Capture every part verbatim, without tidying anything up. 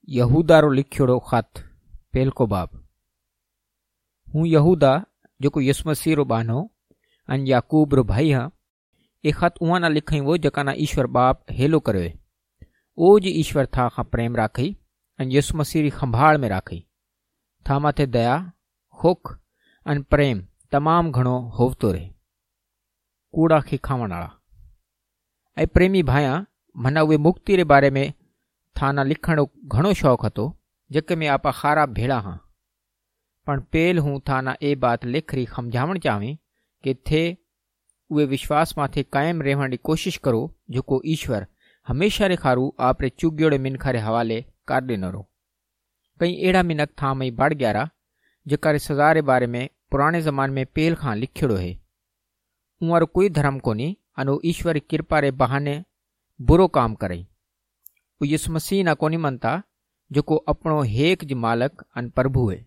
यहूदा रो लिखियोड़ो ख़त पेलको बाब। हूँ यहूदा जो यसु मसीह रो बानो अन याकूब रो भाई हाँ। ए ख़त उहाँ ना लिखई वो जका ना ईश्वर बाप हेलो करे ओ जी ईश्वर था खां प्रेम राखई अन यसु मसीह री संभाल में राखई। था माथे दया खुख अन प्रेम तमाम घणो होवतो रहे। कूड़ा खे खावण वाला ऐं प्रेमी भाया मना उहे मुक्ति रे बारे में थाना लिखण घणो शौक़ हतो जेके में आपा खारा भेड़ा हाँ। पण पेल हूँ थाना ए बात लेखरी समझावण चाहें कि थे उहे विश्वास माथे कायम रहण की कोशिश करो जो ईश्वर हमेशा रे खारू आपरे चुग्योड़े मिनखा रे हवाले कर दिनो रो। कई एड़ा मिनख था मई बढ़ ग्यारा जेका रे सजा रे बारे में पुराने जमाने में पेल खां लिखियोड़ो है। उहारो कोई धर्म कोनी अनो ईश्वर की कृपा रे बहाने बुरो काम करे। वो यसु मसीह ना कोनी मनता जो को अपनो हेक जी मालक अन प्रभु है।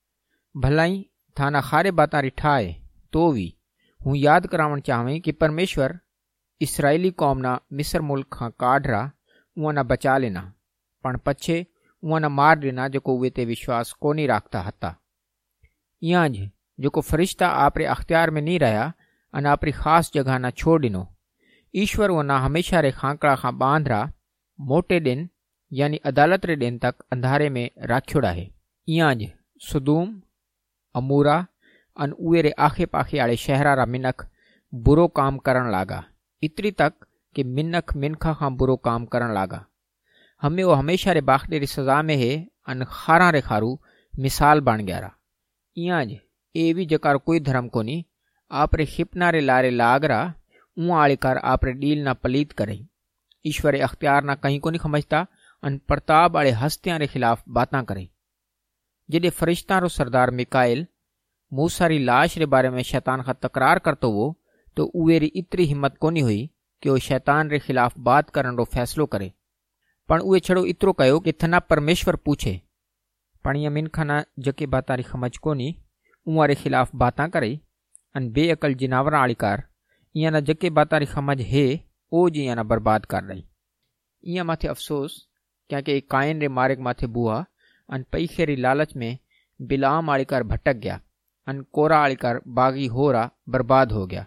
भलाई थाना खारे बाता रिठाए तो भी हूँ याद करावण चाहें कि परमेश्वर इसराइली कौम ना मिस्र मुल्क खां काढ़रा उहाँ ना बचा लेना पण पछे उहाँ ना मार देना जो को वे ते विश्वास कोनी राखता हता। यहाँ ज जो को फरिश्ता आपरे अख्तियार में नहीं रहा अन आपरी खास जगह ना छोड़ दिनो। ईश्वर वो ना हमेशा रे खांकड़ा खां बांधरा मोटे दिन यानी अदालत रे दिन तक अंधारे में राख्योड़ा है। यहाँ ज सुदूम अमूरा अन उए रे आखे पाखे आड़े शहरा रा मिनख बुरो काम करन लागा इतरी तक कि मिनख मिनखा खां बुरो काम करन लागा। हमें वो हमेशा रे बाखडे री सजा में है अन खारा रे खारू मिसाल बन ग्यारा। यहाँ ज ए भी जकार कोई धर्म कोनी आपरे खिपना रे लारे लागरा उहाँ आलिकार आपरे डील ना पलीत करे। ईश्वर अख्तियार ना कहीं को नहीं समझता अन प्रताप आले हस्तियां रे खिलाफ बातां करे। जेडे फरिश्ता रो सरदार मिकाइल मूसा री लाश रे बारे में शैतान का तकरार करतो वो तो उवे री इतरी हिम्मत कोनी हुई कि वो शैतान रे खिलाफ बात करन रो फैसलो करे। पण उवे छड़ो इतरो कयो कि थना परमेश्वर पूछे। पण ये मिनखाना जके बातां री समझ कोनी उहाँ रे खिलाफ बातां करे अन बेअकल जिनावर आलिकार इया ना जके बातां री समझ है ओ जी इया ना बर्बाद कर रही। इया माथे अफसोस क्या कि कायन रे मार्ग माथे बुआ अन पैखे री लालच में बिलाम आलिकार भटक गया अन कोरा आलिकार बागी होरा बर्बाद हो गया।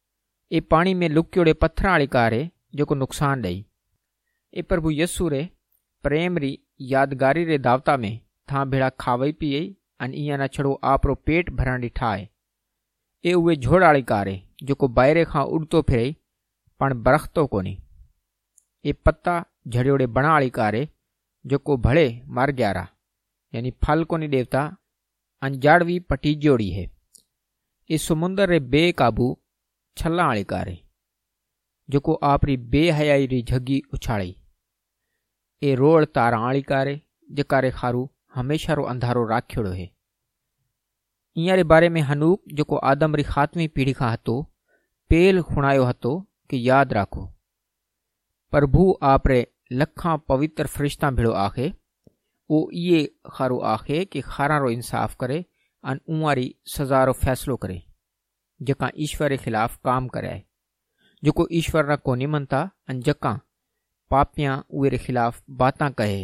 ए पानी में लुक्योड़े पत्थर आलिकार है जो को नुकसान दई। ए प्रभु यस्सु रे प्रेम री यादगारी रे दावता में था भेड़ा खावई पिए अन इया ना छड़ो आपरो पेट भरण ठाए। ए उवे झोड़ आलिकार है जो को बायरे खां उड़तो फिरे पण बरखतो कोनी। ए पत्ता झड़ियोड़े बणा आलिकार है जो को भले मर ग्यारा यानी फल कोनी देवता अंजाड़वी पटीजोड़ी है। ए समुंदर रे बेकाबू छल्ला आलिकार है जो को आपरी बेहयाई री झगी उछाड़ी। ए रोड़ तारा आलिकार है जकारे खारू हमेशा रो अंधारो राख्योड़ो है। इया रे बारे में हनूक जो को आदम री खातवी पीढ़ी का हतो पेल खुणायो हतो कि याद राखो प्रभु आपरे लखा पवित्र फरिश्ता भेड़ो आखे ओ ये खारो आखे कि खारा रो इंसाफ करे अन उमारी सजा रो फैसलो करे जका ईश्वर के खिलाफ काम करे जो को ईश्वर ना कोनी मनता अन जका पापियां उरे खिलाफ बातां कहे।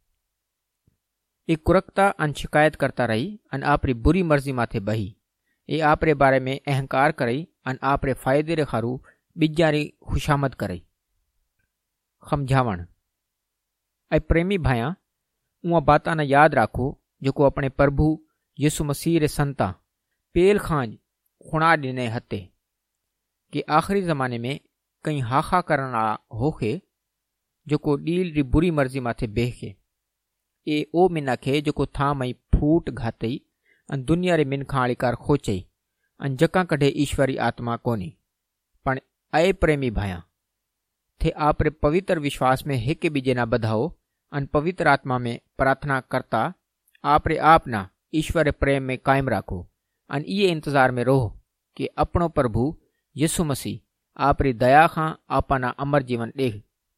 एक कुरकता अन शिकायत करता रही अन आपरी बुरी मर्जी माथे बही। ए आपरे बारे में अहंकार करे अन आपरे फायदे रे खारू बिजारी खुशामद करे। समझावण ऐ प्रेमी भाया उआ बातां ना याद राखो जो को अपने प्रभु यसु मसीह रे संता पेल खांज खुणा दिने हते कि आखिरी जमाने में कई हाखा करन आ होखे जो को डील री बुरी मर्जी माथे बेहके। ए ओ मिनखे जो को था मई फूट घातई अन दुनिया रे मिनखा आलिकार खोचई अन जका कढे ईश्वरी आत्मा कोनी। पण ऐ प्रेमी भाया थे आपरे पवित्र विश्वास में हेके बीजे ना बधाओ अन पवित्र आत्मा में प्रार्थना करता आपरे आप ना ईश्वर प्रेम में कायम राखो अन ये इंतजार में रहो कि अपनो प्रभु यसु मसीह आपरी दया खां आपना अमर जीवन देख।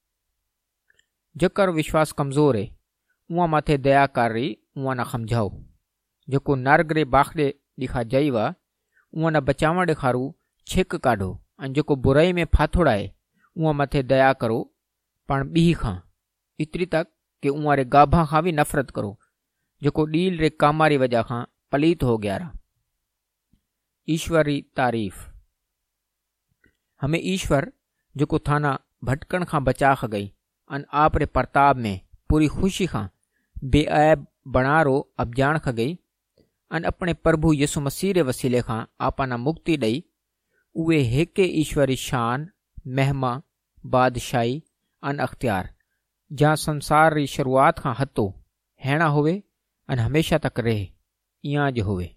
जकर विश्वास कमजोर है उआ माथे दया कर रही उआ ना समझाओ जो को नर्ग रे बाखडे दिखा जाइवा उआ ना बचावण खारू छिक काढ़ो अन जो को बुराई में फाथोड़ा है उआ माथे दया करो पण बी खां इतरी तक कि उहा रे गाभा खां भी नफ़रत करो जेको डील रे कामारी वजह खां पलीत हो गया रहा। ईश्वरी तारीफ़। हमें ईश्वर जेको थाना भटकण खां बचा गई अन आप रे प्रताप में पूरी खुशी खां बेऐब बनारो अबजाण गई अन अपने प्रभु यसु मसीह रे वसीले खां आपना मुक्ति दई उहे हेके ईश्वरी शान महिमा बादशाही अन अख्तियार जहाँ संसार री शुरुआत खां हतो हैणा होवे अन हमेशा तक रहे इयां ज होवे।